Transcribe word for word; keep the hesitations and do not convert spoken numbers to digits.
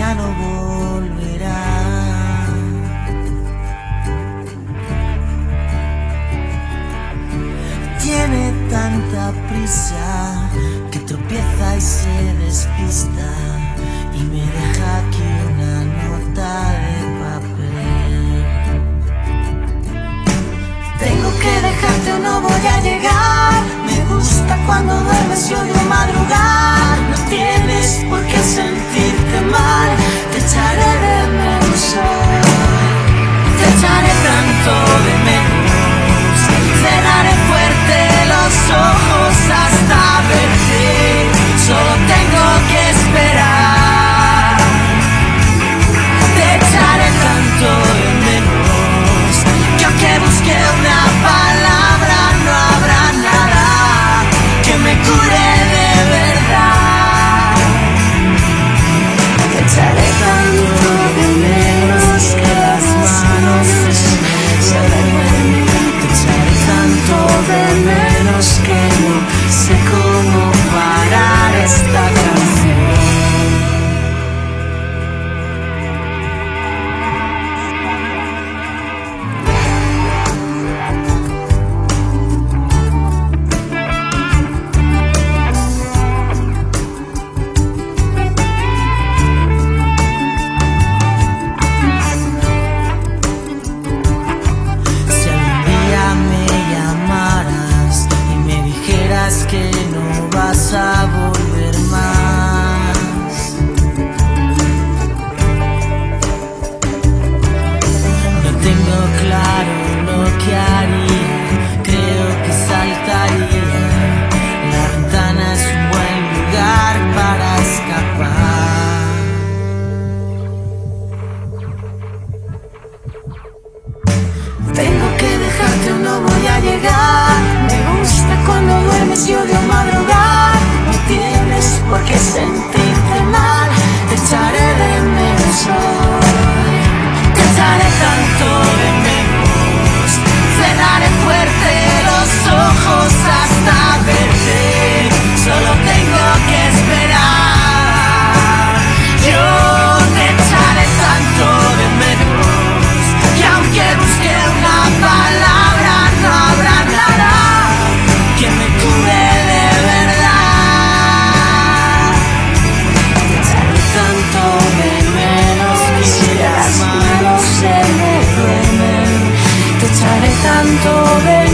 ya no volverá. Tiene tanta prisa que tropieza y se despista y me deja aquí una nota de papel. Tengo que dejarte o no voy a llegar. Me gusta cuando duermes y odio madrugar. No tienes por qué sentirte mal. Te echaré de menos hoy. Te echaré tanto de menos. Cerraré fuerte los ojos hasta verte. Solo tengo que esperar. Te echaré tanto de menos que aunque busque una palabra no habrá nada que me cure de verdad. Te echaré tanto de menos que las manos se duermen. Te echaré tanto de menos que no sé cómo parar esta canción. Que no vas a volver más. No tengo claro lo que haría. Creo que saltaría. La ventana es un buen lugar para escapar. Tengo que dejarte o no voy a llegar. Me gusta cuando duermes y odio madrugar. No tienes por qué sentirte mal. Te echaré de menos hoy. Te echaré tanto de menos. Cerraré fuerte los ojos hasta verte. Solo tengo que esperar. Yo te echaré tanto de menos que aunque busque una palabra no habrá nada que me cure de verdad. Te echaré tanto de menos que las manos se me duermen. Te echaré tanto de